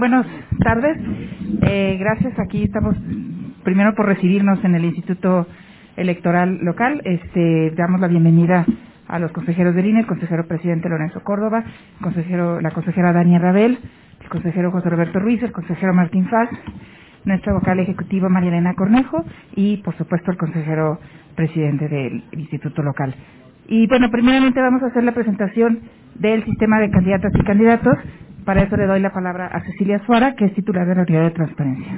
Buenas tardes. Gracias. Aquí estamos primero por recibirnos en el Instituto Electoral Local. Damos la bienvenida a los consejeros del INE, el consejero presidente Lorenzo Córdoba, la consejera Dania Rabel, el consejero José Roberto Ruiz, el consejero Martín Faz, nuestra vocal ejecutiva María Elena Cornejo y, por supuesto, el consejero presidente del Instituto Local. Y bueno, primeramente vamos a hacer la presentación del sistema de candidatas y candidatos. Para eso le doy la palabra a Cecilia Suara, que es titular de la Unidad de Transparencia.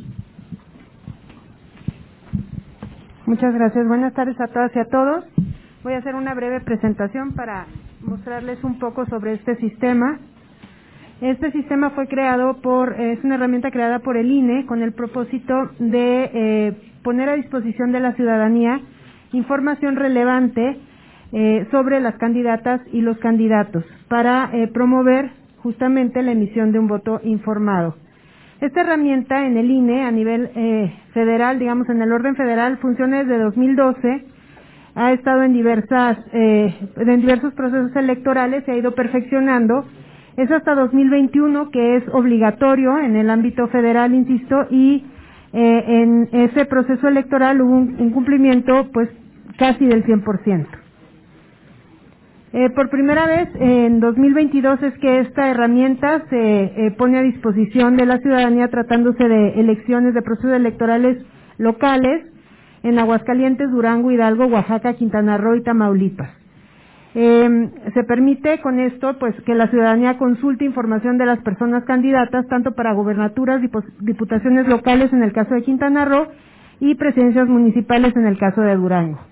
Muchas gracias. Buenas tardes a todas y a todos. Voy a hacer una breve presentación para mostrarles un poco sobre este sistema. Este sistema fue creado es una herramienta creada por el INE con el propósito de poner a disposición de la ciudadanía información relevante sobre las candidatas y los candidatos para promover justamente la emisión de un voto informado. Esta herramienta en el INE a nivel federal, digamos en el orden federal, funciona desde 2012, ha estado en diversos procesos electorales, se ha ido perfeccionando, es hasta 2021 que es obligatorio en el ámbito federal, insisto, y en ese proceso electoral hubo un cumplimiento pues casi del 100%. Por primera vez en 2022 es que esta herramienta se pone a disposición de la ciudadanía tratándose de elecciones, de procesos electorales locales en Aguascalientes, Durango, Hidalgo, Oaxaca, Quintana Roo y Tamaulipas. Se permite con esto pues que la ciudadanía consulte información de las personas candidatas tanto para gubernaturas, diputaciones locales en el caso de Quintana Roo y presidencias municipales en el caso de Durango.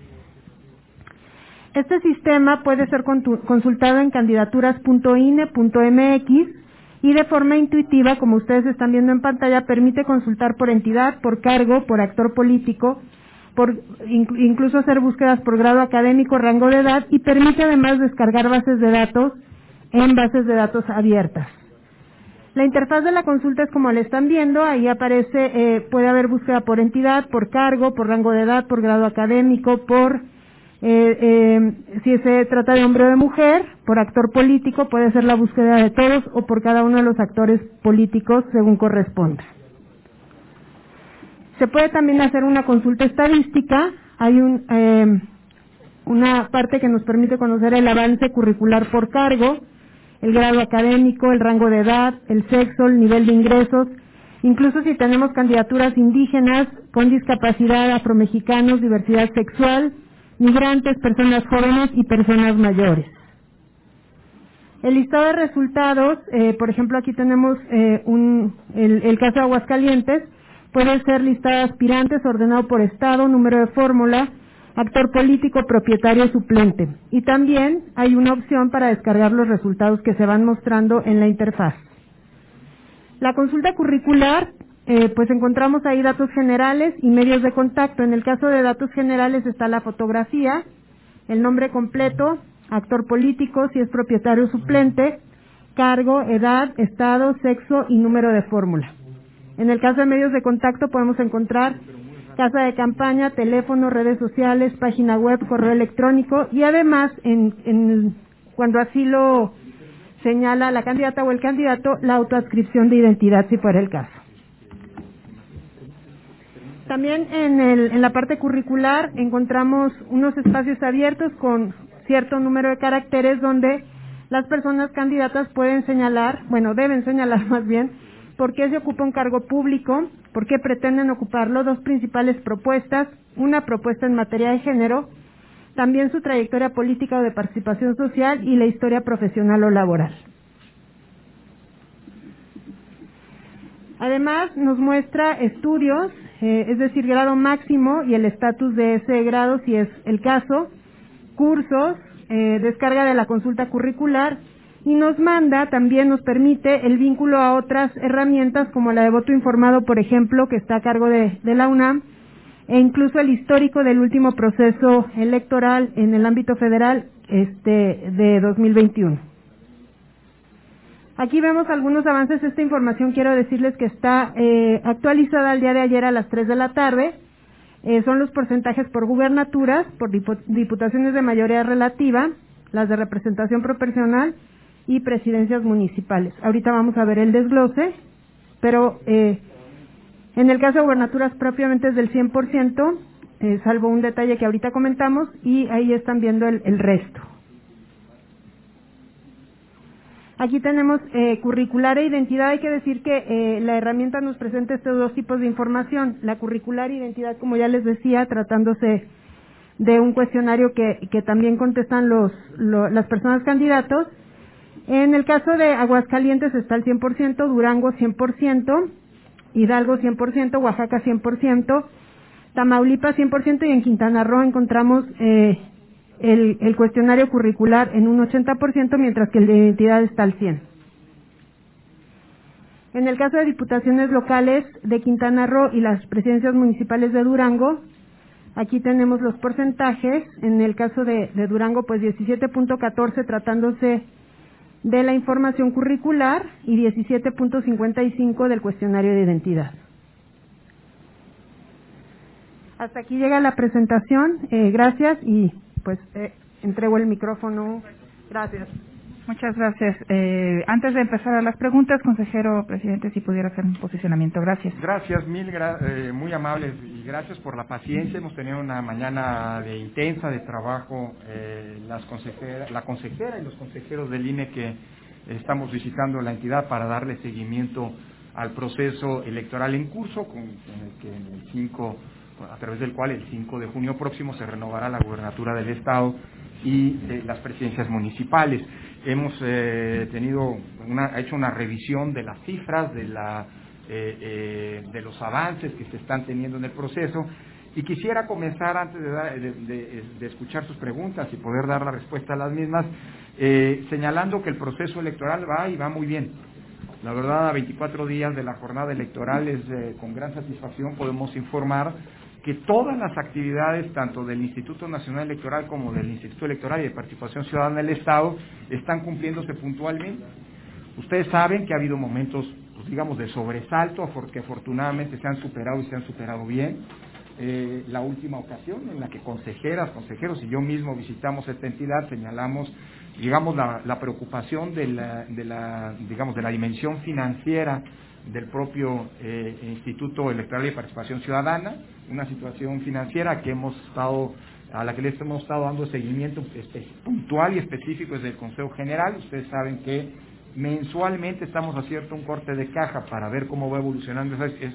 Este sistema puede ser consultado en candidaturas.ine.mx y de forma intuitiva, como ustedes están viendo en pantalla, permite consultar por entidad, por cargo, por actor político, incluso hacer búsquedas por grado académico, rango de edad y permite además descargar bases de datos en bases de datos abiertas. La interfaz de la consulta es como le están viendo, ahí aparece, puede haber búsqueda por entidad, por cargo, por rango de edad, por grado académico, si se trata de hombre o de mujer, por actor político, puede ser la búsqueda de todos o por cada uno de los actores políticos según corresponda. Se puede también hacer una consulta estadística, hay una parte que nos permite conocer el avance curricular por cargo, el grado académico, el rango de edad, el sexo, el nivel de ingresos, incluso si tenemos candidaturas indígenas, con discapacidad, afromexicanos, diversidad sexual, migrantes, personas jóvenes y personas mayores. El listado de resultados, por ejemplo, aquí tenemos el caso de Aguascalientes, puede ser listado de aspirantes ordenado por estado, número de fórmula, actor político, propietario, suplente. Y también hay una opción para descargar los resultados que se van mostrando en la interfaz. La consulta curricular, pues encontramos ahí datos generales y medios de contacto. En el caso de datos generales está la fotografía, el nombre completo, actor político, si es propietario o suplente, cargo, edad, estado, sexo y número de fórmula. En el caso de medios de contacto podemos encontrar casa de campaña, teléfono, redes sociales, página web, correo electrónico y además, cuando así lo señala la candidata o el candidato, la autoadscripción de identidad si fuera el caso. También en la parte curricular encontramos unos espacios abiertos con cierto número de caracteres donde las personas candidatas pueden señalar, deben señalar más bien, por qué se ocupa un cargo público, por qué pretenden ocuparlo, dos principales propuestas, una propuesta en materia de género, también su trayectoria política o de participación social y la historia profesional o laboral. Además, nos muestra estudios, es decir, grado máximo y el estatus de ese grado, si es el caso, cursos, descarga de la consulta curricular y nos permite el vínculo a otras herramientas como la de voto informado, por ejemplo, que está a cargo de la UNAM, e incluso el histórico del último proceso electoral en el ámbito federal de 2021. Aquí vemos algunos avances. Esta información quiero decirles que está actualizada al día de ayer a las 3 de la tarde. Son los porcentajes por gubernaturas, por diputaciones de mayoría relativa, las de representación proporcional y presidencias municipales. Ahorita vamos a ver el desglose. pero en el caso de gubernaturas propiamente es del 100%, salvo un detalle que ahorita comentamos, y ahí están viendo el resto. Aquí tenemos curricular e identidad. Hay que decir que la herramienta nos presenta estos dos tipos de información. La curricular e identidad, como ya les decía, tratándose de un cuestionario que también contestan las personas candidatos. En el caso de Aguascalientes está el 100%, Durango 100%, Hidalgo 100%, Oaxaca 100%, Tamaulipas 100%, y en Quintana Roo encontramos el cuestionario curricular en un 80%, mientras que el de identidad está al 100%. En el caso de diputaciones locales de Quintana Roo y las presidencias municipales de Durango, aquí tenemos los porcentajes. En el caso de Durango, pues 17.14 tratándose de la información curricular y 17.55 del cuestionario de identidad. Hasta aquí llega la presentación. Gracias y pues entrego el micrófono. Gracias. Muchas gracias. Antes de empezar a las preguntas, consejero presidente, si pudiera hacer un posicionamiento. Gracias. Gracias, muy amables, y gracias por la paciencia. Hemos tenido una mañana intensa de trabajo, la consejera y los consejeros del INE que estamos visitando la entidad para darle seguimiento al proceso electoral en curso, a través del cual el 5 de junio próximo se renovará la gubernatura del Estado y las presidencias municipales. Hemos hecho una revisión de las cifras, de los avances que se están teniendo en el proceso, y quisiera comenzar, antes de escuchar sus preguntas y poder dar la respuesta a las mismas, señalando que el proceso electoral va muy bien. La verdad, a 24 días de la jornada electoral con gran satisfacción podemos informar que todas las actividades, tanto del Instituto Nacional Electoral como del Instituto Electoral y de Participación Ciudadana del Estado, están cumpliéndose puntualmente. Ustedes saben que ha habido momentos, pues, digamos, de sobresalto, que afortunadamente se han superado y se han superado bien. La última ocasión en la que consejeras, consejeros y yo mismo visitamos esta entidad, señalamos, digamos, la preocupación de la dimensión financiera del propio Instituto Electoral y Participación Ciudadana, una situación financiera a la que les hemos estado dando seguimiento puntual y específico desde el Consejo General. Ustedes saben que mensualmente estamos haciendo un corte de caja para ver cómo va evolucionando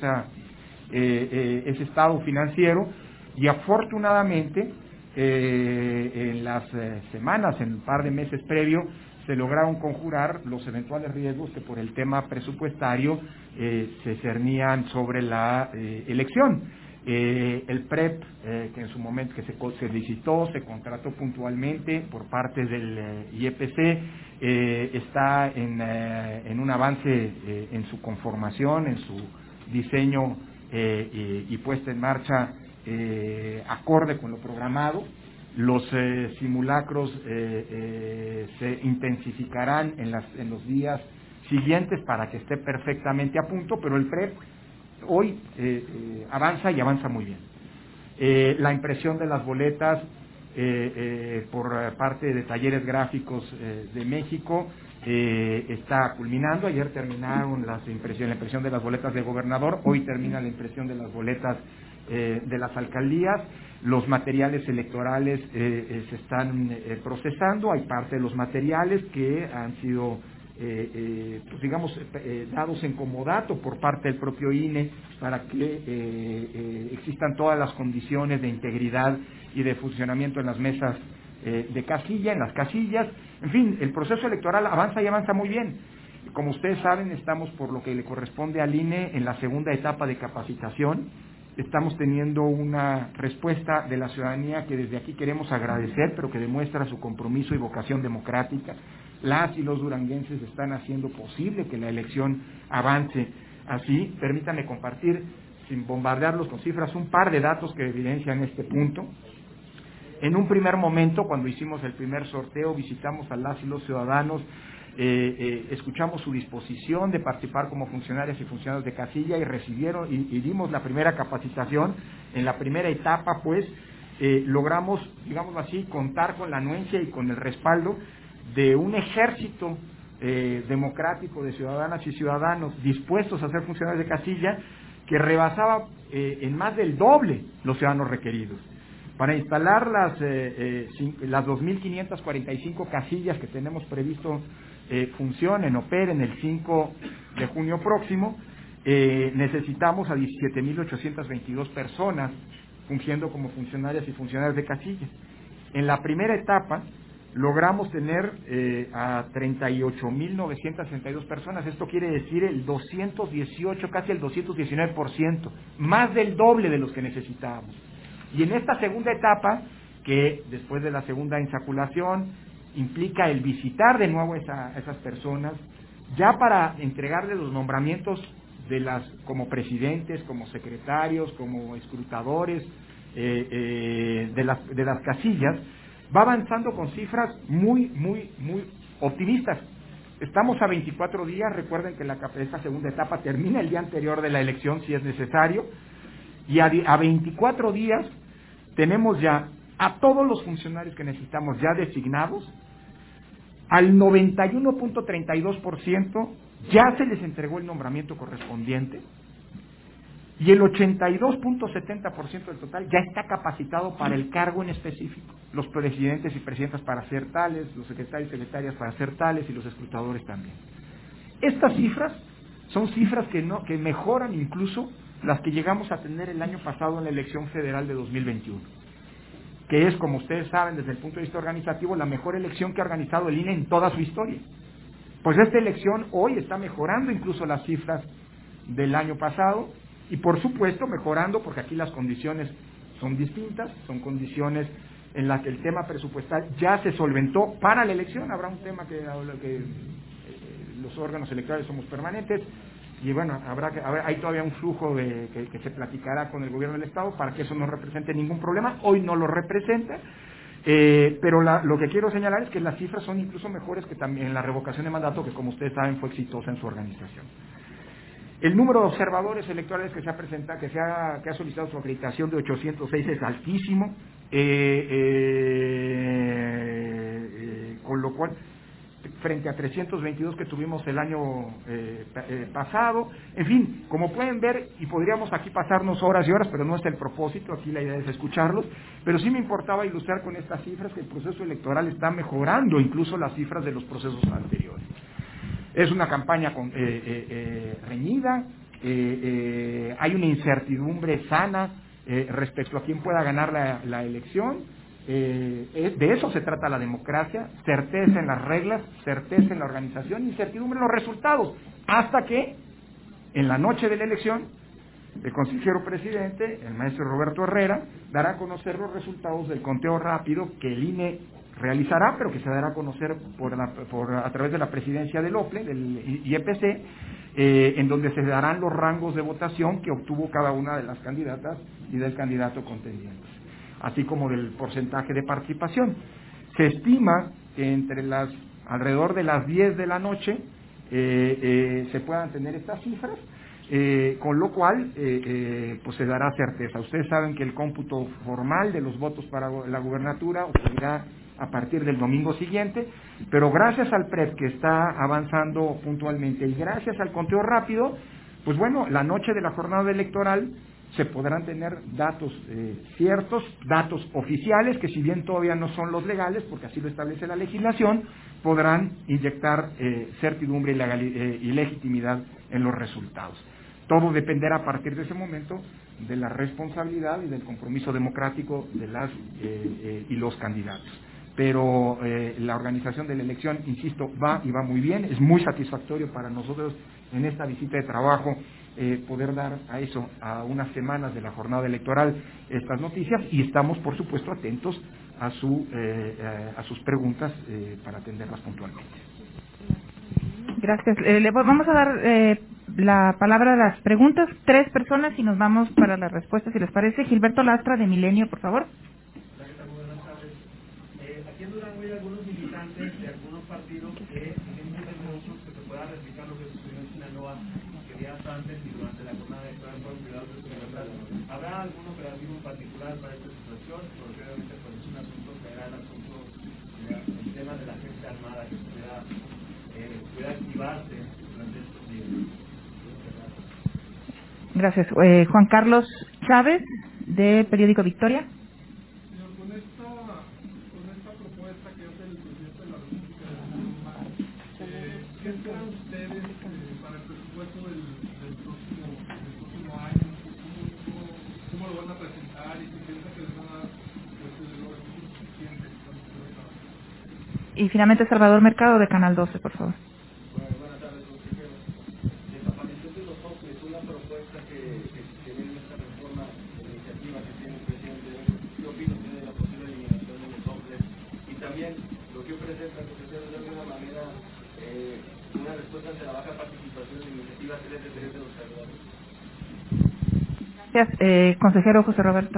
ese estado financiero, y afortunadamente en las semanas, en un par de meses previo, se lograron conjurar los eventuales riesgos que por el tema presupuestario se cernían sobre la elección. El PREP, que en su momento se licitó, se contrató puntualmente por parte del IEPC, está en un avance en su conformación, en su diseño y puesta en marcha acorde con lo programado. Los simulacros se intensificarán en los días siguientes para que esté perfectamente a punto, pero el PREP hoy avanza y avanza muy bien. La impresión de las boletas por parte de Talleres Gráficos de México está culminando. Ayer terminaron la impresión de las boletas de gobernador, hoy termina la impresión de las boletas de las alcaldías. Los materiales electorales se están procesando. Hay parte de los materiales que han sido dados en comodato por parte del propio INE para que existan todas las condiciones de integridad y de funcionamiento en las mesas de casilla, en las casillas. En fin, el proceso electoral avanza y avanza muy bien. Como ustedes saben, estamos, por lo que le corresponde al INE, en la segunda etapa de capacitación. Estamos teniendo una respuesta de la ciudadanía que desde aquí queremos agradecer, pero que demuestra su compromiso y vocación democrática. Las y los duranguenses están haciendo posible que la elección avance así. Permítanme compartir, sin bombardearlos con cifras, un par de datos que evidencian este punto. En un primer momento, cuando hicimos el primer sorteo, visitamos a las y los ciudadanos, escuchamos su disposición de participar como funcionarias y funcionarios de casilla, y recibieron y dimos la primera capacitación. En la primera etapa, pues, logramos, digámoslo así, contar con la anuencia y con el respaldo de un ejército democrático de ciudadanas y ciudadanos dispuestos a ser funcionarios de casilla, que rebasaba en más del doble los ciudadanos requeridos. Para instalar las 2.545 casillas que tenemos previsto funcionen, operen el 5 de junio próximo, necesitamos a 17.822 personas fungiendo como funcionarias y funcionarios de casilla. En la primera etapa logramos tener a 38.962 personas. Esto quiere decir el 218, casi el 219%, más del doble de los que necesitábamos. Y en esta segunda etapa, que después de la segunda insaculación implica el visitar de nuevo a esas personas, ya para entregarles los nombramientos como presidentes, como secretarios, como escrutadores de las casillas, va avanzando con cifras muy optimistas. Estamos a 24 días, recuerden que esta segunda etapa termina el día anterior de la elección si es necesario, y a 24 días tenemos ya a todos los funcionarios que necesitamos ya designados. Al 91.32% ya se les entregó el nombramiento correspondiente, y el 82.70% del total ya está capacitado para el cargo en específico. Los presidentes y presidentas para ser tales, los secretarios y secretarias para ser tales, y los escrutadores también. Estas cifras son cifras que mejoran incluso las que llegamos a tener el año pasado en la elección federal de 2021, que es, como ustedes saben, desde el punto de vista organizativo, la mejor elección que ha organizado el INE en toda su historia. Pues esta elección hoy está mejorando incluso las cifras del año pasado, y por supuesto mejorando porque aquí las condiciones son distintas, son condiciones en las que el tema presupuestal ya se solventó para la elección. Habrá un tema que los órganos electorales somos permanentes, y bueno, hay todavía un flujo que se platicará con el gobierno del Estado para que eso no represente ningún problema. Hoy no lo representa, pero lo que quiero señalar es que las cifras son incluso mejores que también en la revocación de mandato, que como ustedes saben fue exitosa en su organización. El número de observadores electorales que ha solicitado su acreditación de 806 es altísimo, con lo cual, frente a 322 que tuvimos el año pasado. En fin, como pueden ver, y podríamos aquí pasarnos horas y horas, pero no es el propósito, aquí la idea es escucharlos, pero sí me importaba ilustrar con estas cifras que el proceso electoral está mejorando incluso las cifras de los procesos anteriores. Es una campaña reñida, hay una incertidumbre sana respecto a quién pueda ganar la elección. De eso se trata la democracia: certeza en las reglas, certeza en la organización, incertidumbre en los resultados, hasta que en la noche de la elección el consejero presidente, el maestro Roberto Herrera, dará a conocer los resultados del conteo rápido que el INE realizará, pero que se dará a conocer a través de la presidencia del OPLE, del IEPC, en donde se darán los rangos de votación que obtuvo cada una de las candidatas y del candidato contendiente, así como del porcentaje de participación. Se estima que alrededor de las 10 de la noche se puedan tener estas cifras, con lo cual pues se dará certeza. Ustedes saben que el cómputo formal de los votos para la gubernatura ocurrirá a partir del domingo siguiente, pero gracias al PREP que está avanzando puntualmente y gracias al conteo rápido, pues bueno, la noche de la jornada electoral se podrán tener datos ciertos, datos oficiales, que si bien todavía no son los legales, porque así lo establece la legislación, podrán inyectar certidumbre y legitimidad en los resultados. Todo dependerá a partir de ese momento de la responsabilidad y del compromiso democrático de las y los candidatos. Pero la organización de la elección, insisto, va muy bien. Es muy satisfactorio para nosotros en esta visita de trabajo poder dar a unas semanas de la jornada electoral estas noticias, y estamos por supuesto atentos a sus preguntas para atenderlas puntualmente. Gracias. Vamos a dar la palabra a las preguntas, 3 personas, y nos vamos para las respuestas, si les parece. Gilberto Lastra, de Milenio, por favor. Aquí en Durango hay algunos militantes de algunos partidos que tienen muy temerosos que se pueda replicar lo que sucedió en Sinaloa, que días antes y durante la jornada electoral fueron privados de su libertad. ¿Habrá algún operativo en particular para esta situación? Porque obviamente pues, es un asunto federal, el tema de la gente armada que se pueda pueda activarse durante estos días. Gracias. Juan Carlos Chávez, de Periódico Victoria. Señor, con esta propuesta que hace el presidente de la República, ¿qué esperan ustedes para el presupuesto del próximo año? ¿Cómo lo van a presentar y si piensan que les van a dar los recursos suficientes? Y finalmente Salvador Mercado, de Canal 12, por favor. Buenas tardes, consejero. Desaparición de los OPLES, una propuesta que viene en esta reforma, iniciativa que tiene el presidente. ¿Qué opina usted de la posible eliminación de los OPLES? Y también lo que presenta el consejero es de alguna manera una respuesta ante la baja participación en iniciativas 3 de los cargadores. Gracias. Consejero José Roberto.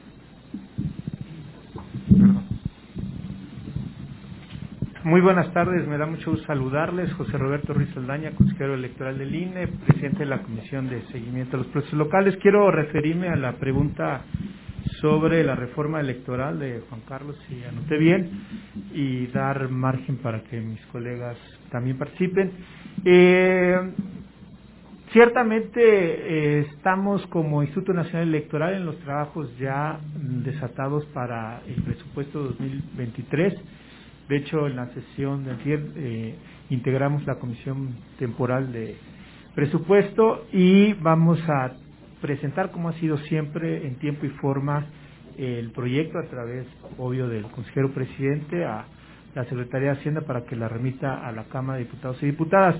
Muy buenas tardes, me da mucho gusto saludarles. José Roberto Ruiz Saldaña, consejero electoral del INE, presidente de la Comisión de Seguimiento de los Procesos Locales. Quiero referirme a la pregunta sobre la reforma electoral de Juan Carlos, si anoté bien, y dar margen para que mis colegas también participen. Ciertamente estamos como Instituto Nacional Electoral en los trabajos ya desatados para el presupuesto 2023. De hecho, en la sesión de ayer integramos la comisión temporal de presupuesto y vamos a presentar, como ha sido siempre, en tiempo y forma, el proyecto a través, obvio, del consejero presidente a la Secretaría de Hacienda para que la remita a la Cámara de Diputados y Diputadas.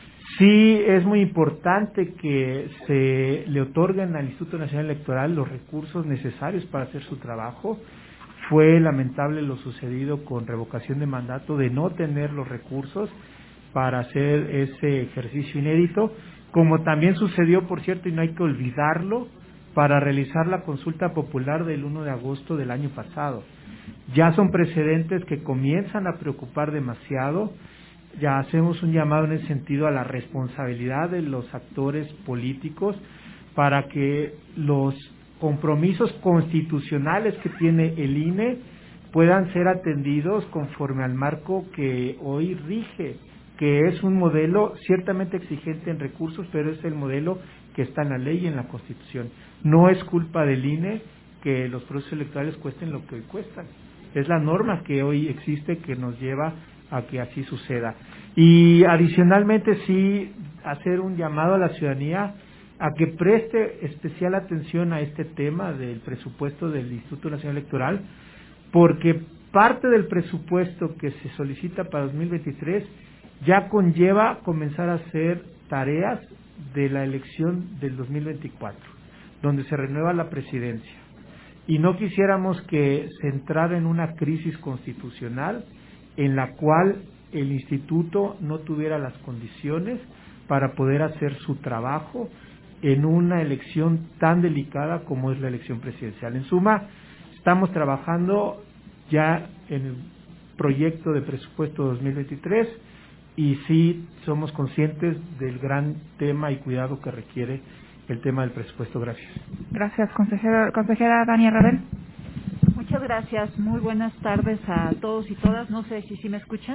Sí es muy importante que se le otorguen al Instituto Nacional Electoral los recursos necesarios para hacer su trabajo. Fue lamentable lo sucedido con revocación de mandato, de no tener los recursos para hacer ese ejercicio inédito, como también sucedió, por cierto, y no hay que olvidarlo, para realizar la consulta popular del 1 de agosto del año pasado. Ya son precedentes que comienzan a preocupar demasiado. Ya hacemos un llamado en ese sentido a la responsabilidad de los actores políticos para que los compromisos constitucionales que tiene el INE puedan ser atendidos conforme al marco que hoy rige, que es un modelo ciertamente exigente en recursos, pero es el modelo que está en la ley y en la Constitución. No es culpa del INE que los procesos electorales cuesten lo que hoy cuestan. Es la norma que hoy existe que nos lleva a que así suceda. Y adicionalmente sí hacer un llamado a la ciudadanía a que preste especial atención a este tema del presupuesto del Instituto Nacional Electoral, porque parte del presupuesto que se solicita para 2023 ya conlleva comenzar a hacer tareas de la elección del 2024, donde se renueva la presidencia. Y no quisiéramos que se entrara en una crisis constitucional en la cual el instituto no tuviera las condiciones para poder hacer su trabajo en una elección tan delicada como es la elección presidencial. En suma, estamos trabajando ya en el proyecto de presupuesto 2023 y sí somos conscientes del gran tema y cuidado que requiere el tema del presupuesto. Gracias. Gracias, consejera Dania Rabel. Muchas gracias. Muy buenas tardes a todos y todas. No sé si me escuchan.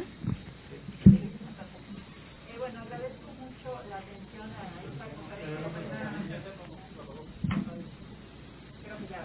Bueno, agradezco mucho la atención a esta conferencia. Creo que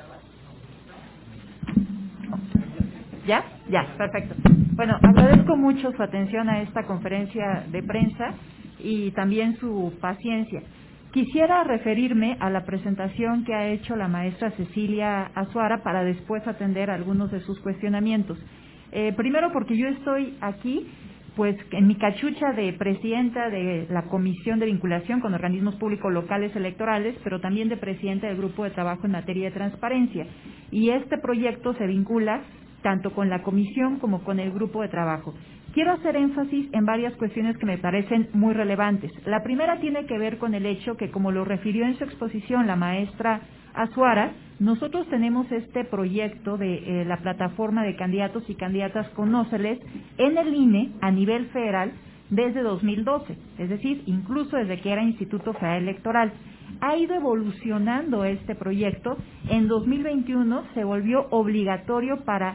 ya, ¿verdad? ¿Ya? Perfecto. Bueno, agradezco mucho su atención a esta conferencia de prensa y también su paciencia. Quisiera referirme a la presentación que ha hecho la maestra Cecilia Azuara para después atender algunos de sus cuestionamientos. Primero porque yo estoy aquí pues en mi cachucha de presidenta de la Comisión de Vinculación con Organismos Públicos Locales Electorales, pero también de presidenta del Grupo de Trabajo en Materia de Transparencia. Y este proyecto se vincula tanto con la comisión como con el grupo de trabajo. Quiero hacer énfasis en varias cuestiones que me parecen muy relevantes. La primera tiene que ver con el hecho que, como lo refirió en su exposición la maestra Azuara, nosotros tenemos este proyecto de la plataforma de candidatos y candidatas Conóceles en el INE a nivel federal desde 2012, es decir, incluso desde que era Instituto Federal Electoral. Ha ido evolucionando este proyecto. En 2021 se volvió obligatorio para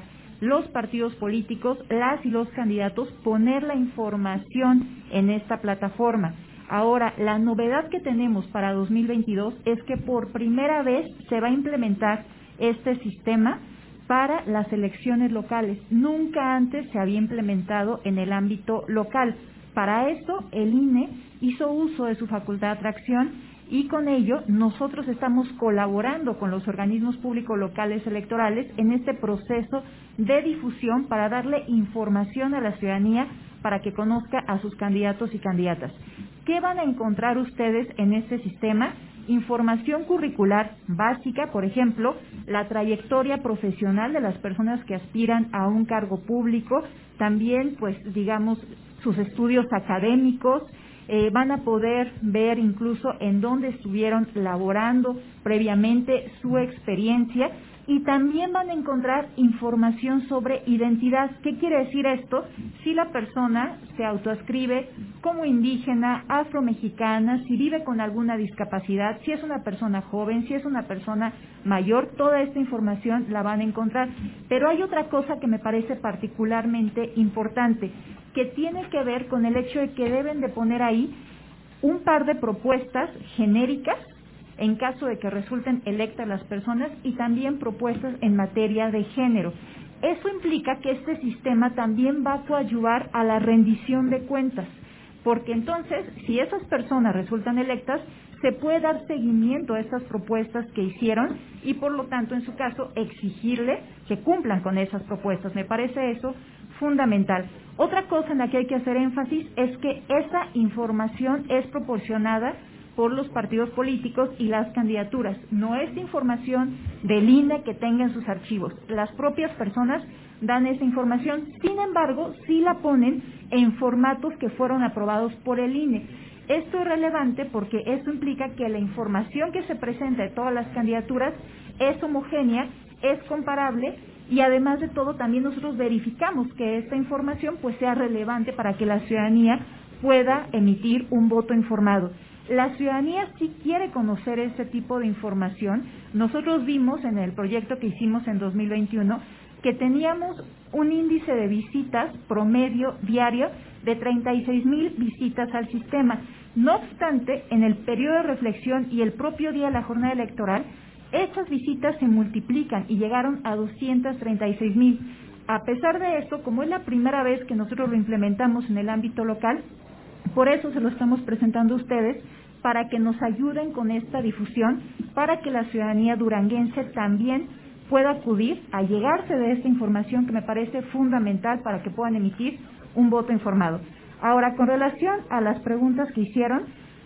los partidos políticos, las y los candidatos, poner la información en esta plataforma. Ahora, la novedad que tenemos para 2022 es que por primera vez se va a implementar este sistema para las elecciones locales. Nunca antes se había implementado en el ámbito local. Para eso, el INE hizo uso de su facultad de atracción y con ello nosotros estamos colaborando con los organismos públicos locales electorales en este proceso de difusión para darle información a la ciudadanía para que conozca a sus candidatos y candidatas. ¿Qué van a encontrar ustedes en este sistema? Información curricular básica, por ejemplo, la trayectoria profesional de las personas que aspiran a un cargo público, también, pues, digamos, sus estudios académicos, van a poder ver incluso en dónde estuvieron laborando previamente, su experiencia, y también van a encontrar información sobre identidad. ¿Qué quiere decir esto? Si la persona se autoascribe como indígena, afromexicana, si vive con alguna discapacidad, si es una persona joven, si es una persona mayor, toda esta información la van a encontrar. Pero hay otra cosa que me parece particularmente importante, que tiene que ver con el hecho de que deben de poner ahí un par de propuestas genéricas en caso de que resulten electas las personas y también propuestas en materia de género. Eso implica que este sistema también va a coadyuvar a la rendición de cuentas, porque entonces, si esas personas resultan electas, se puede dar seguimiento a esas propuestas que hicieron y, por lo tanto, en su caso, exigirle que cumplan con esas propuestas. Me parece eso fundamental. Otra cosa en la que hay que hacer énfasis es que esa información es proporcionada por los partidos políticos y las candidaturas. No es información del INE que tenga en sus archivos. Las propias personas dan esa información. Sin embargo, sí la ponen en formatos que fueron aprobados por el INE. Esto es relevante porque eso implica que la información que se presenta de todas las candidaturas es homogénea, es comparable y además de todo también nosotros verificamos que esta información pues sea relevante para que la ciudadanía pueda emitir un voto informado. La ciudadanía sí quiere conocer ese tipo de información. Nosotros vimos en el proyecto que hicimos en 2021 que teníamos un índice de visitas promedio diario de 36,000 visitas al sistema. No obstante, en el periodo de reflexión y el propio día de la jornada electoral, esas visitas se multiplican y llegaron a 236,000. A pesar de esto, como es la primera vez que nosotros lo implementamos en el ámbito local, por eso se lo estamos presentando a ustedes, para que nos ayuden con esta difusión, para que la ciudadanía duranguense también pueda acudir a llegarse de esta información que me parece fundamental para que puedan emitir un voto informado. Ahora, con relación a las preguntas que hicieron,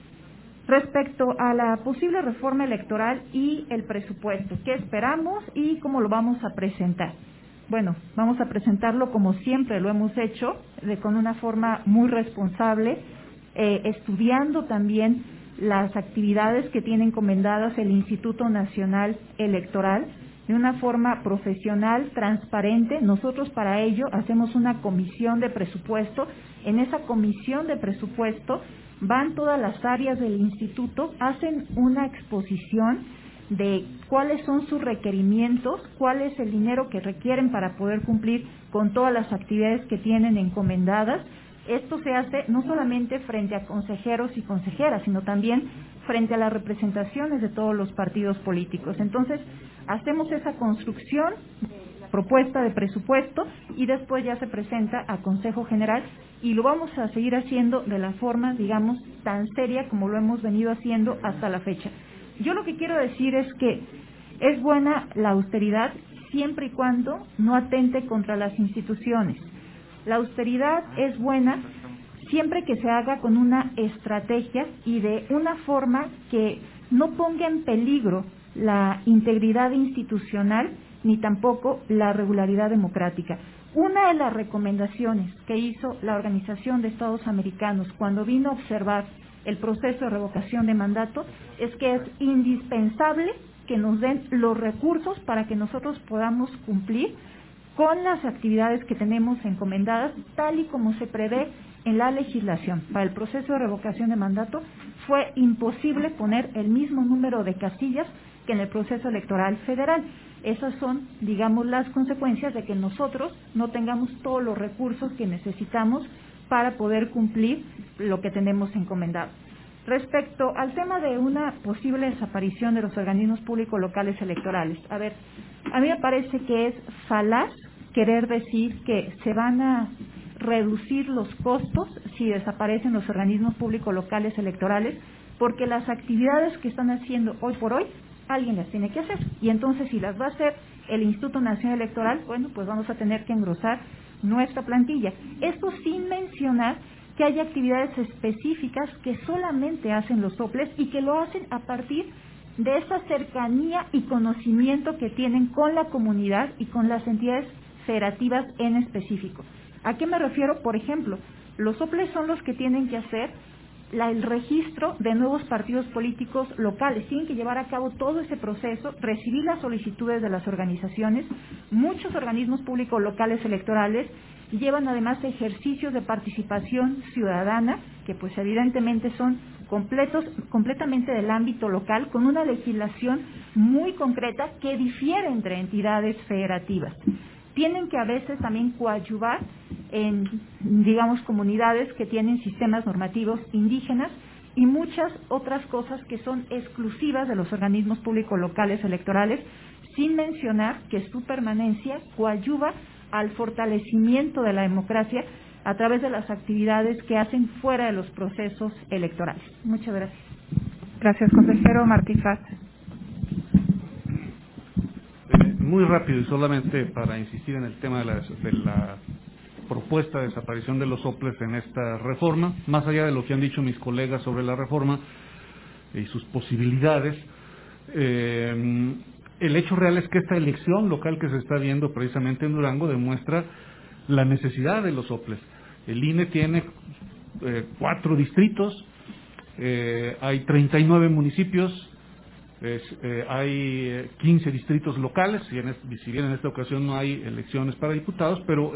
respecto a la posible reforma electoral y el presupuesto, ¿qué esperamos y cómo lo vamos a presentar? Bueno, vamos a presentarlo como siempre lo hemos hecho, con una forma muy responsable, estudiando también las actividades que tiene encomendadas el Instituto Nacional Electoral de una forma profesional, transparente. Nosotros para ello hacemos una comisión de presupuesto. En esa comisión de presupuesto van todas las áreas del instituto, hacen una exposición de cuáles son sus requerimientos, cuál es el dinero que requieren para poder cumplir con todas las actividades que tienen encomendadas. Esto se hace no solamente frente a consejeros y consejeras, sino también frente a las representaciones de todos los partidos políticos. Entonces, hacemos esa construcción de la propuesta de presupuesto y después ya se presenta a Consejo General y lo vamos a seguir haciendo de la forma, digamos, tan seria como lo hemos venido haciendo hasta la fecha. Yo lo que quiero decir es que es buena la austeridad siempre y cuando no atente contra las instituciones. La austeridad es buena siempre que se haga con una estrategia y de una forma que no ponga en peligro la integridad institucional ni tampoco la regularidad democrática. Una de las recomendaciones que hizo la Organización de Estados Americanos cuando vino a observar el proceso de revocación de mandato es que es indispensable que nos den los recursos para que nosotros podamos cumplir con las actividades que tenemos encomendadas, tal y como se prevé en la legislación. Para el proceso de revocación de mandato fue imposible poner el mismo número de casillas que en el proceso electoral federal. Esas son, digamos, las consecuencias de que nosotros no tengamos todos los recursos que necesitamos para poder cumplir lo que tenemos encomendado. Respecto al tema de una posible desaparición de los organismos públicos locales electorales, a mí me parece que es falaz querer decir que se van a reducir los costos si desaparecen los organismos públicos locales electorales, porque las actividades que están haciendo hoy por hoy, alguien las tiene que hacer. Y entonces, si las va a hacer el Instituto Nacional Electoral, bueno, pues vamos a tener que engrosar nuestra plantilla. Esto sin mencionar que hay actividades específicas que solamente hacen los soples y que lo hacen a partir de esa cercanía y conocimiento que tienen con la comunidad y con las entidades federativas en específico. ¿A qué me refiero? Por ejemplo, los soples son los que tienen que hacer el registro de nuevos partidos políticos locales. Tienen que llevar a cabo todo ese proceso, recibir las solicitudes de las organizaciones. Muchos organismos públicos locales electorales llevan además ejercicios de participación ciudadana, que pues evidentemente son completamente del ámbito local, con una legislación muy concreta que difiere entre entidades federativas. Tienen que a veces también coadyuvar en, digamos, comunidades que tienen sistemas normativos indígenas y muchas otras cosas que son exclusivas de los organismos públicos locales electorales, sin mencionar que su permanencia coadyuva al fortalecimiento de la democracia a través de las actividades que hacen fuera de los procesos electorales. Muchas gracias. Gracias, consejero Martí Faz. Muy rápido y solamente para insistir en el tema de la propuesta de desaparición de los soples en esta reforma, más allá de lo que han dicho mis colegas sobre la reforma y sus posibilidades, el hecho real es que esta elección local que se está viendo precisamente en Durango demuestra la necesidad de los soples. El INE tiene 4 distritos, hay 39 municipios, hay 15 distritos locales, si bien en esta ocasión no hay elecciones para diputados, pero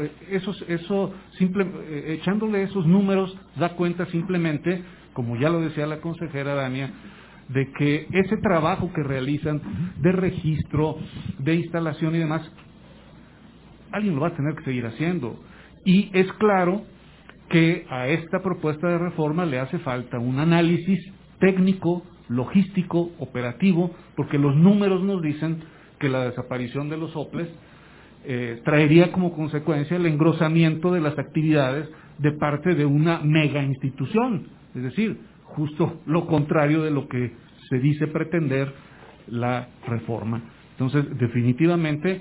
echándole esos números da cuenta simplemente, como ya lo decía la consejera Dania, de que ese trabajo que realizan de registro, de instalación y demás, alguien lo va a tener que seguir haciendo. Y es claro que a esta propuesta de reforma le hace falta un análisis técnico, logístico, operativo, porque los números nos dicen que la desaparición de los soples traería como consecuencia el engrosamiento de las actividades de parte de una mega institución, es decir, justo lo contrario de lo que se dice pretender la reforma. Entonces, definitivamente,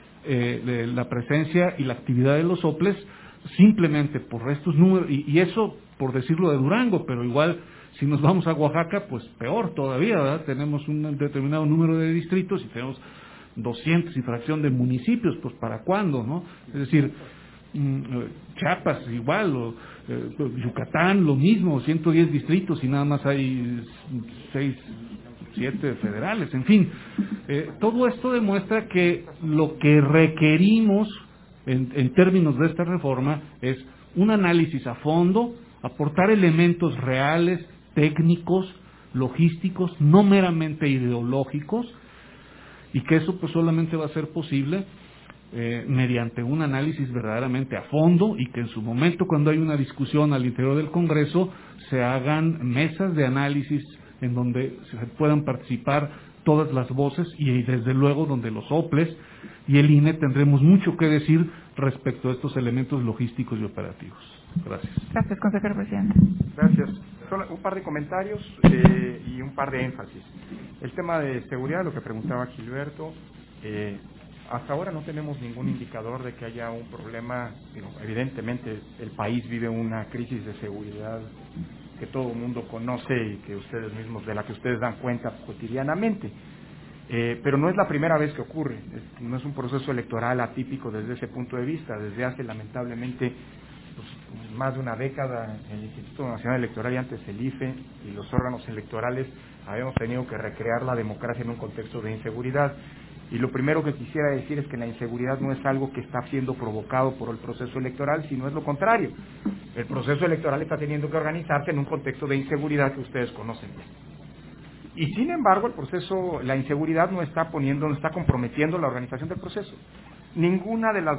la presencia y la actividad de los soples, simplemente por estos números, y eso por decirlo de Durango, pero igual si nos vamos a Oaxaca, pues peor todavía, ¿verdad? Tenemos un determinado número de distritos y tenemos 200 y fracción de municipios, pues ¿para cuándo, no? Es decir, Chiapas igual, Yucatán lo mismo, 110 distritos y nada más hay 6, 7 federales, en fin. Todo esto demuestra que lo que requerimos en términos de esta reforma es un análisis a fondo, aportar elementos reales, técnicos, logísticos, no meramente ideológicos, y que eso pues solamente va a ser posible mediante un análisis verdaderamente a fondo, y que en su momento, cuando hay una discusión al interior del Congreso, se hagan mesas de análisis en donde se puedan participar todas las voces, y desde luego donde los soples y el INE tendremos mucho que decir respecto a estos elementos logísticos y operativos. Gracias. Gracias, consejero presidente. Gracias. Solo un par de comentarios y un par de énfasis. El tema de seguridad, lo que preguntaba Gilberto, hasta ahora no tenemos ningún indicador de que haya un problema. Evidentemente el país vive una crisis de seguridad que todo el mundo conoce y que ustedes mismos, de la que ustedes dan cuenta cotidianamente. Pero no es la primera vez que ocurre, no es un proceso electoral atípico desde ese punto de vista. Desde hace lamentablemente más de una década el Instituto Nacional Electoral y antes el IFE y los órganos electorales habíamos tenido que recrear la democracia en un contexto de inseguridad. Y lo primero que quisiera decir es que la inseguridad no es algo que está siendo provocado por el proceso electoral, sino es lo contrario. El proceso electoral está teniendo que organizarse en un contexto de inseguridad que ustedes conocen bien. Y sin embargo, el proceso, la inseguridad no está comprometiendo la organización del proceso. Ninguna de las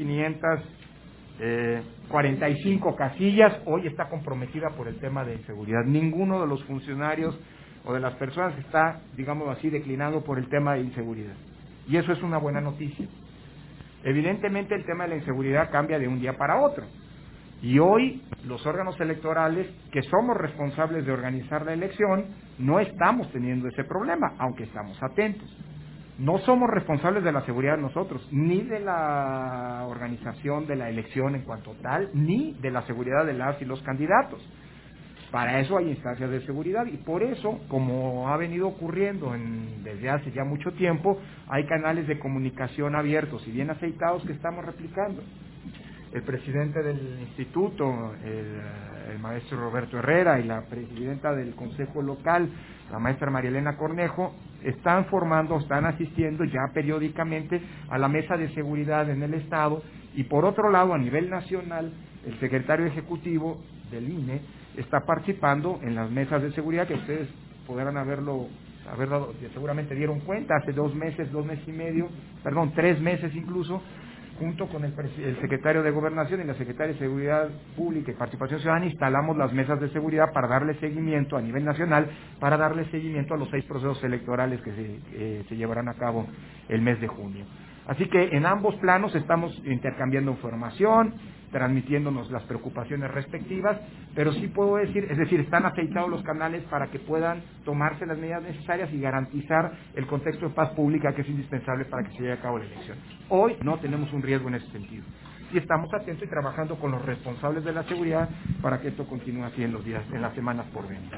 2.545 casillas hoy está comprometida por el tema de inseguridad. Ninguno de los funcionarios o de las personas está, digamos así, declinando por el tema de inseguridad. Y eso es una buena noticia. Evidentemente el tema de la inseguridad cambia de un día para otro. Y hoy los órganos electorales, que somos responsables de organizar la elección, no estamos teniendo ese problema, aunque estamos atentos. No somos responsables de la seguridad nosotros, ni de la organización de la elección en cuanto tal, ni de la seguridad de las y los candidatos. Para eso hay instancias de seguridad y por eso, como ha venido ocurriendo desde hace ya mucho tiempo, hay canales de comunicación abiertos y bien aceitados que estamos replicando. El presidente del instituto, el maestro Roberto Herrera, y la presidenta del consejo local, la maestra María Elena Cornejo, están asistiendo ya periódicamente a la mesa de seguridad en el Estado, y por otro lado, a nivel nacional, el secretario ejecutivo del INE está participando en las mesas de seguridad que ustedes podrán haber dado, seguramente dieron cuenta, hace 2 meses y medio, 3 meses incluso, junto con el secretario de Gobernación y la secretaria de Seguridad Pública y Participación Ciudadana, instalamos las mesas de seguridad para darle seguimiento a nivel nacional, para darle seguimiento a los 6 procesos electorales que se llevarán a cabo el mes de junio. Así que en ambos planos estamos intercambiando información, transmitiéndonos las preocupaciones respectivas, pero sí puedo decir, es decir, están aceitados los canales para que puedan tomarse las medidas necesarias y garantizar el contexto de paz pública que es indispensable para que se lleve a cabo la elección. Hoy no tenemos un riesgo en ese sentido. Y estamos atentos y trabajando con los responsables de la seguridad para que esto continúe así en las semanas por venir.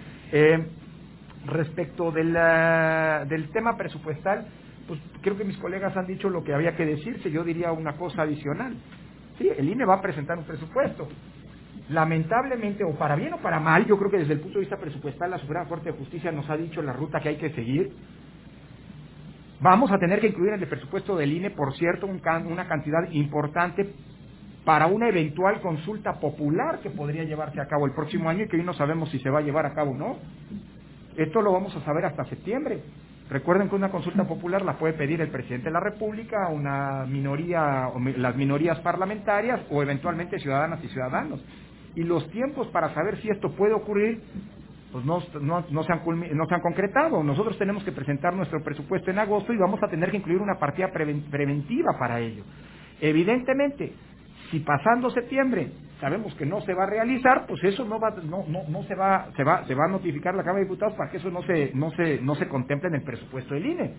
Respecto del tema presupuestal, pues creo que mis colegas han dicho lo que había que decirse. Yo diría una cosa adicional. Sí, el INE va a presentar un presupuesto. Lamentablemente, o para bien o para mal, yo creo que desde el punto de vista presupuestal la Suprema Corte de Justicia nos ha dicho la ruta que hay que seguir. Vamos a tener que incluir en el presupuesto del INE, por cierto, una cantidad importante para una eventual consulta popular que podría llevarse a cabo el próximo año y que hoy no sabemos si se va a llevar a cabo o no. Esto lo vamos a saber hasta septiembre. Recuerden que una consulta popular la puede pedir el presidente de la República, una minoría, o las minorías parlamentarias o eventualmente ciudadanas y ciudadanos. Y los tiempos para saber si esto puede ocurrir pues no se han concretado. Nosotros tenemos que presentar nuestro presupuesto en agosto y vamos a tener que incluir una partida preventiva para ello. Evidentemente, si pasando septiembre sabemos que no se va a realizar, pues eso se va a notificar la Cámara de Diputados para que eso no se contemple en el presupuesto del INE.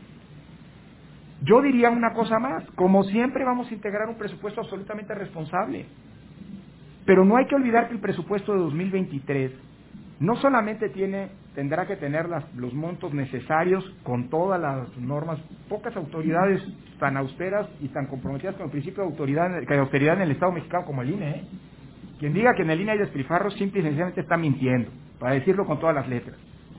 Yo diría una cosa más, como siempre vamos a integrar un presupuesto absolutamente responsable, pero no hay que olvidar que el presupuesto de 2023 no solamente tendrá que tener los montos necesarios con todas las normas, pocas autoridades tan austeras y tan comprometidas con el principio de austeridad en el Estado mexicano como el INE. Quien diga que en el INE hay despilfarros simple y sencillamente está mintiendo, para decirlo con todas las letras.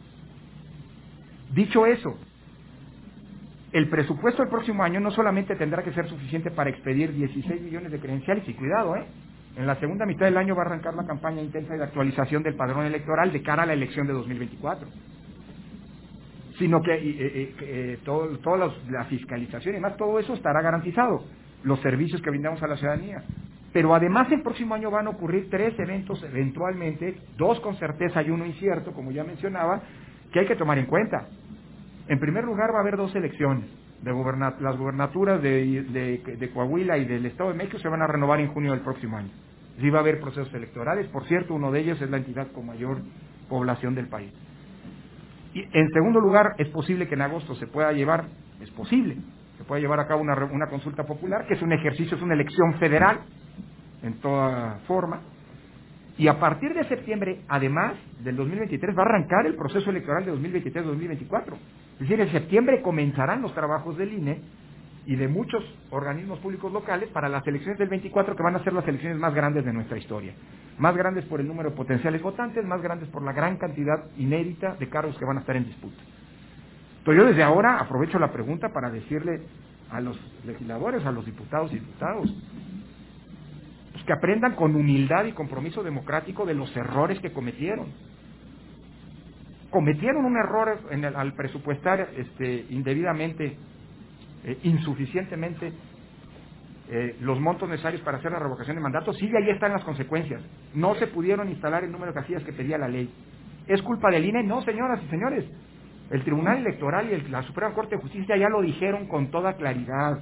Dicho eso, el presupuesto del próximo año no solamente tendrá que ser suficiente para expedir 16 millones de credenciales, y cuidado, en la segunda mitad del año va a arrancar la campaña intensa de actualización del padrón electoral de cara a la elección de 2024. Sino que toda la fiscalización y más, todo eso estará garantizado, los servicios que brindamos a la ciudadanía. Pero además el próximo año van a ocurrir 3 eventos eventualmente, 2 con certeza y 1 incierto, como ya mencionaba, que hay que tomar en cuenta. En primer lugar va a haber 2 elecciones. Las gubernaturas de Coahuila y del Estado de México se van a renovar en junio del próximo año. Sí va a haber procesos electorales, por cierto, uno de ellos es la entidad con mayor población del país. Y en segundo lugar, es posible que en agosto se pueda llevar a cabo una consulta popular, que es un ejercicio, es una elección federal, en toda forma, y a partir de septiembre, además del 2023, va a arrancar el proceso electoral de 2023-2024. Es decir, en septiembre comenzarán los trabajos del INE y de muchos organismos públicos locales para las elecciones del 24, que van a ser las elecciones más grandes de nuestra historia. Más grandes por el número de potenciales votantes, más grandes por la gran cantidad inédita de cargos que van a estar en disputa. Entonces yo desde ahora aprovecho la pregunta para decirle a los legisladores, a los diputados y diputados, pues que aprendan con humildad y compromiso democrático de los errores que cometieron. cometieron un error al presupuestar indebidamente, insuficientemente, los montos necesarios para hacer la revocación de mandato. Sí, ahí están las consecuencias. No se pudieron instalar el número de casillas que pedía la ley. ¿Es culpa del INE? No, señoras y señores. El Tribunal Electoral y la Suprema Corte de Justicia ya lo dijeron con toda claridad.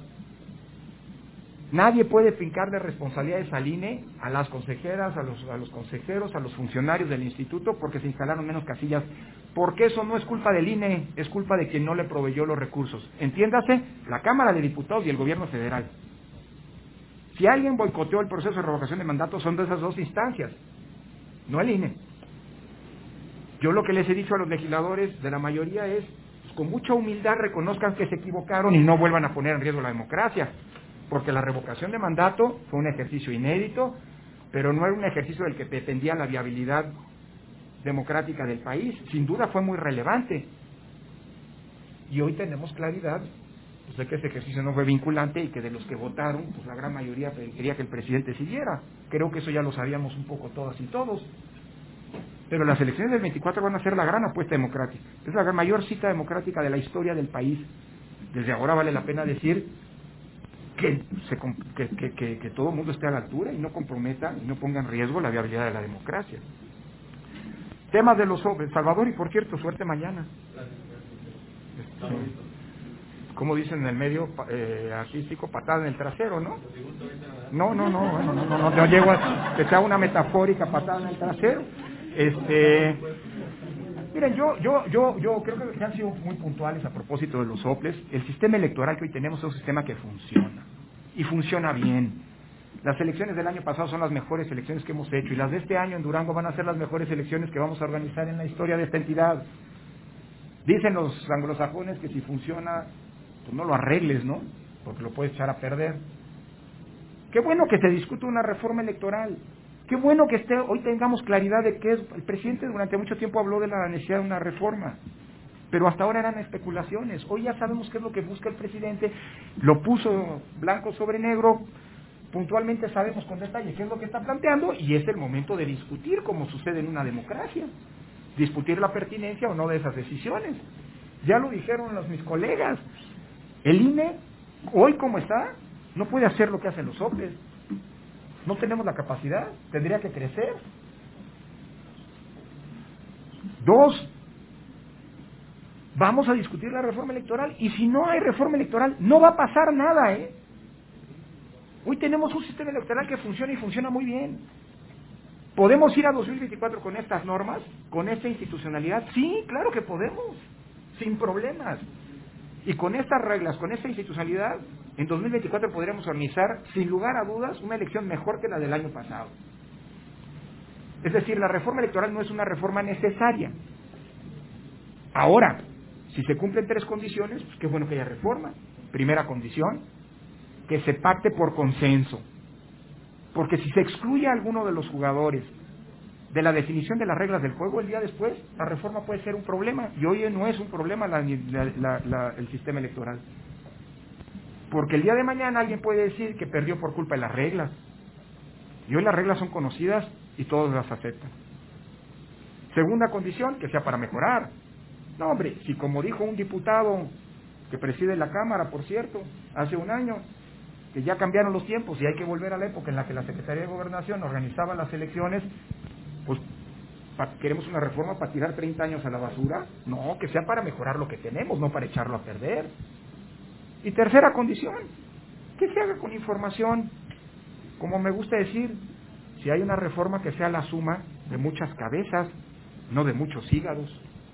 Nadie puede fincarle responsabilidades al INE, a las consejeras, a los consejeros, a los funcionarios del instituto, porque se instalaron menos casillas. Porque eso no es culpa del INE, es culpa de quien no le proveyó los recursos. Entiéndase, la Cámara de Diputados y el Gobierno Federal. Si alguien boicoteó el proceso de revocación de mandato, son de esas dos instancias, no el INE. Yo lo que les he dicho a los legisladores de la mayoría es, pues, con mucha humildad reconozcan que se equivocaron y no vuelvan a poner en riesgo la democracia, porque la revocación de mandato fue un ejercicio inédito, pero no era un ejercicio del que dependía la viabilidad democrática del país. Sin duda fue muy relevante. Y hoy tenemos claridad pues, de que ese ejercicio no fue vinculante y que de los que votaron, pues la gran mayoría quería que el presidente siguiera. Creo que eso ya lo sabíamos un poco todas y todos. Pero las elecciones del 24 van a ser la gran apuesta democrática. Es la mayor cita democrática de la historia del país. Desde ahora vale la pena decir que todo el mundo esté a la altura y no comprometa y no ponga en riesgo la viabilidad de la democracia. Temas de los Salvador, y por cierto, suerte mañana. Como dicen en el medio artístico, patada en el trasero, ¿no? No llego a que sea una metafórica patada en el trasero. Miren, yo creo que han sido muy puntuales a propósito de los soples. El sistema electoral que hoy tenemos es un sistema que funciona, y funciona bien. Las elecciones del año pasado son las mejores elecciones que hemos hecho, y las de este año en Durango van a ser las mejores elecciones que vamos a organizar en la historia de esta entidad. Dicen los anglosajones que si funciona, pues no lo arregles, ¿no? Porque lo puedes echar a perder. Qué bueno que se discute una reforma electoral. Qué bueno que hoy tengamos claridad de que el presidente durante mucho tiempo habló de la necesidad de una reforma, pero hasta ahora eran especulaciones. Hoy ya sabemos qué es lo que busca el presidente, lo puso blanco sobre negro, puntualmente sabemos con detalle qué es lo que está planteando, y es el momento de discutir, como sucede en una democracia, discutir la pertinencia o no de esas decisiones. Ya lo dijeron mis colegas, el INE, hoy como está, no puede hacer lo que hacen los soples. No tenemos la capacidad, tendría que crecer. 2, vamos a discutir la reforma electoral, y si no hay reforma electoral, no va a pasar nada, ¿eh? Hoy tenemos un sistema electoral que funciona y funciona muy bien. ¿Podemos ir a 2024 con estas normas, con esta institucionalidad? Sí, claro que podemos, sin problemas. Y con estas reglas, con esta institucionalidad, en 2024 podremos organizar, sin lugar a dudas, una elección mejor que la del año pasado. Es decir, la reforma electoral no es una reforma necesaria. Ahora, si se cumplen 3 condiciones, pues qué bueno que haya reforma. Primera condición, que se pacte por consenso. Porque si se excluye a alguno de los jugadores de la definición de las reglas del juego, el día después la reforma puede ser un problema, y hoy no es un problema el sistema electoral. Porque el día de mañana alguien puede decir que perdió por culpa de las reglas, y hoy las reglas son conocidas y todos las aceptan. Segunda condición, que sea para mejorar. No, hombre, si como dijo un diputado que preside la Cámara, por cierto, hace un año, que ya cambiaron los tiempos y hay que volver a la época en la que la Secretaría de Gobernación organizaba las elecciones, pues queremos una reforma para tirar 30 años a la basura. No, que sea para mejorar lo que tenemos, no para echarlo a perder. Y tercera condición, que se haga con información. Como me gusta decir, si hay una reforma, que sea la suma de muchas cabezas, no de muchos hígados.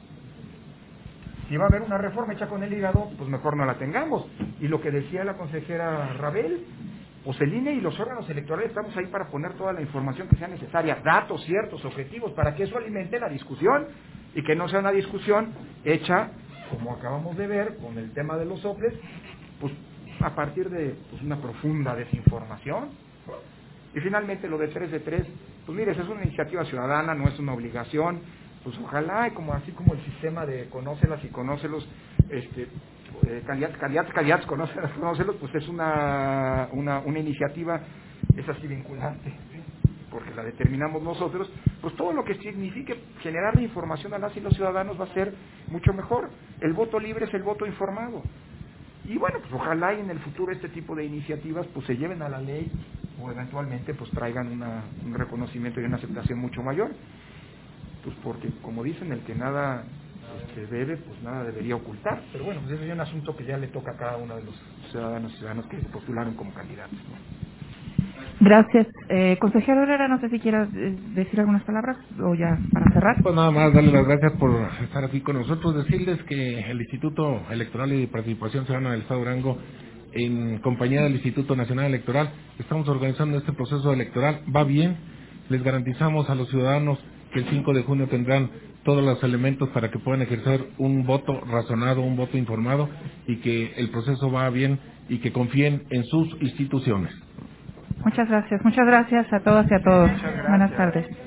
Si va a haber una reforma hecha con el hígado, pues mejor no la tengamos. Y lo que decía la consejera Rabel, pues el INE y los órganos electorales estamos ahí para poner toda la información que sea necesaria, datos ciertos, objetivos, para que eso alimente la discusión, y que no sea una discusión hecha, como acabamos de ver con el tema de los soples, pues a partir de una profunda desinformación. Y finalmente lo de 3 de 3, pues mire, es una iniciativa ciudadana, no es una obligación. Pues ojalá, así como el sistema de conócelas y conócelos, candidatos, conócelos, pues es una iniciativa, es así vinculante, porque la determinamos nosotros, pues todo lo que signifique generar información a las y los ciudadanos va a ser mucho mejor. El voto libre es el voto informado. Y bueno, pues ojalá y en el futuro este tipo de iniciativas pues se lleven a la ley o eventualmente pues traigan un reconocimiento y una aceptación mucho mayor. Pues porque, como dicen, el que nada debe, pues nada debería ocultar. Pero bueno, pues ese es un asunto que ya le toca a cada uno de los ciudadanos que se postularon como candidatos, ¿no? Gracias. Consejero Herrera, no sé si quieras decir algunas palabras o ya para cerrar. Pues nada más darle las gracias por estar aquí con nosotros, decirles que el Instituto Electoral y de Participación Ciudadana del Estado de Durango, en compañía del Instituto Nacional Electoral, estamos organizando este proceso electoral, va bien, les garantizamos a los ciudadanos que el 5 de junio tendrán todos los elementos para que puedan ejercer un voto razonado, un voto informado, y que el proceso va bien y que confíen en sus instituciones. Muchas gracias a todas y a todos. Buenas tardes.